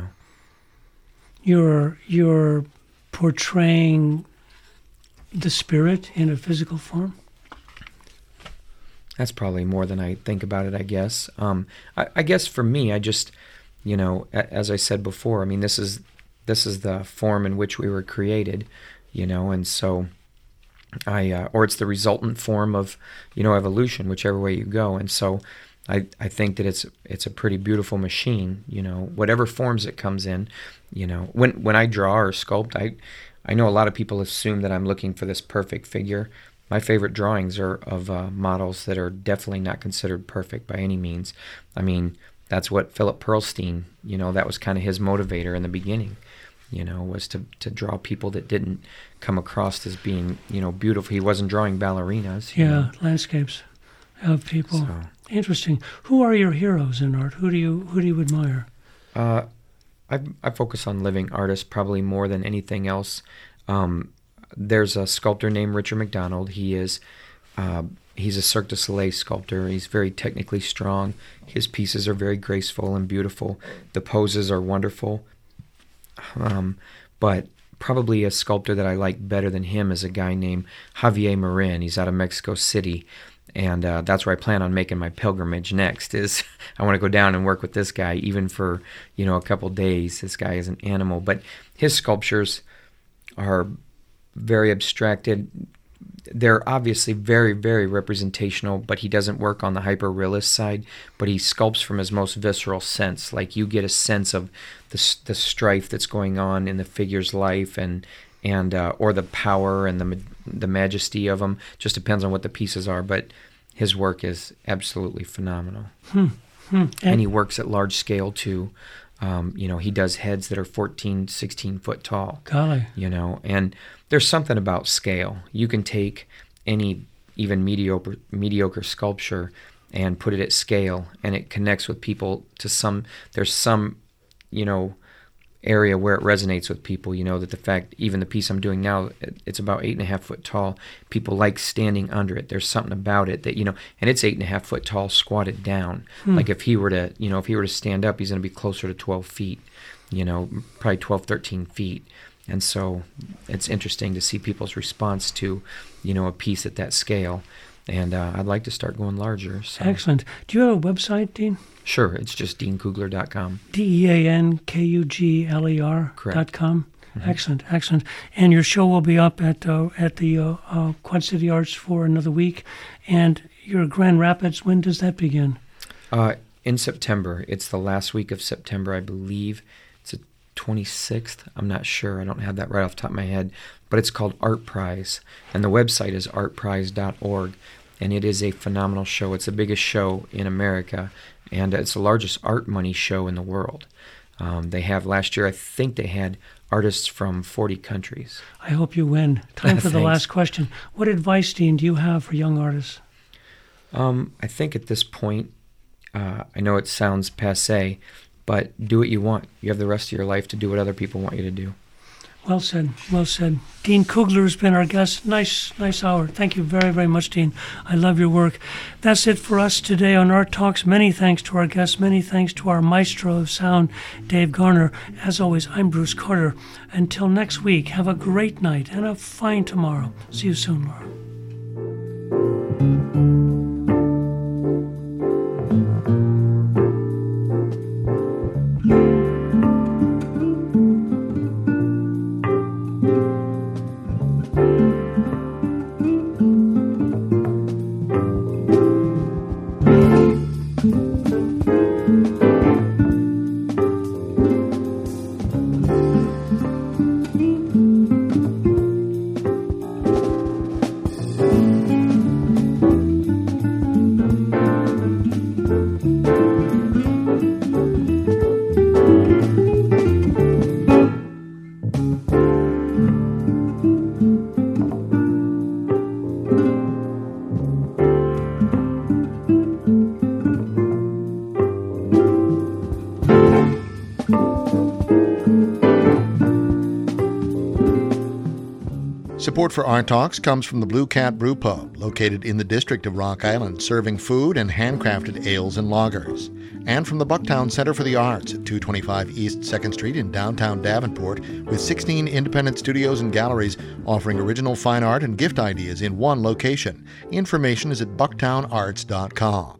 You're portraying the spirit in a physical form? That's probably more than I think about it, I guess. I guess for me, I just, as I said before, I mean, this is the form in which we were created, and so or it's the resultant form of, evolution, whichever way you go. And so I think that it's a pretty beautiful machine, whatever forms it comes in, when I draw or sculpt, I know a lot of people assume that I'm looking for this perfect figure. My favorite drawings are of models that are definitely not considered perfect by any means. I mean, that's what Philip Pearlstein, that was kind of his motivator in the beginning, was to draw people that didn't come across as being, beautiful. He wasn't drawing ballerinas. Landscapes of people. So. Interesting. Who are your heroes in art? Who do you admire? I focus on living artists probably more than anything else. There's a sculptor named Richard McDonald. He's a Cirque du Soleil sculptor. He's very technically strong. His pieces are very graceful and beautiful. The poses are wonderful. But probably a sculptor that I like better than him is a guy named Javier Marin. He's out of Mexico City. And that's where I plan on making my pilgrimage next. Is I want to go down and work with this guy, even for a couple days. This guy is an animal, but his sculptures are very abstracted. They're obviously very, very representational, but he doesn't work on the hyper-realist side. But he sculpts from his most visceral sense. Like you get a sense of the strife that's going on in the figure's life, and or the power and the majesty of them. Just depends on what the pieces are, but his work is absolutely phenomenal. And he works at large scale too. He does heads that are 14, 16 foot tall. Golly. And there's something about scale. You can take any even mediocre sculpture and put it at scale, and it connects with people there's some area where it resonates with people, that the fact, even the piece I'm doing now, it's about 8.5 foot tall. People like standing under it. There's something about it that, and it's 8.5 foot tall squatted down. Like if he were to stand up, he's going to be closer to 12 feet, probably 12, 13 feet. And so it's interesting to see people's response to, a piece at that scale. And I'd like to start going larger. So. Excellent. Do you have a website, Dean? Sure. It's just DeanKugler.com. DeanKugler.com. Mm-hmm. Excellent. And your show will be up at the Quad City Arts for another week. And your Grand Rapids, when does that begin? In September. It's the last week of September, I believe. It's the 26th. I'm not sure. I don't have that right off the top of my head. But it's called Art Prize. And the website is artprize.org. And it is a phenomenal show. It's the biggest show in America. And it's the largest art money show in the world. They have last year, I think they had artists from 40 countries. I hope you win. Time for the last question. What advice, Dean, do you have for young artists? I think at this point, I know it sounds passé, but do what you want. You have the rest of your life to do what other people want you to do. Well said. Dean Kugler has been our guest. Nice hour. Thank you very, very much, Dean. I love your work. That's it for us today on Art Talks. Many thanks to our guests. Many thanks to our maestro of sound, Dave Garner. As always, I'm Bruce Carter. Until next week, have a great night and a fine tomorrow. See you soon, Laura. Support for Art Talks comes from the Blue Cat Brew Pub, located in the district of Rock Island, serving food and handcrafted ales and lagers. And from the Bucktown Center for the Arts at 225 East 2nd Street in downtown Davenport, with 16 independent studios and galleries offering original fine art and gift ideas in one location. Information is at bucktownarts.com.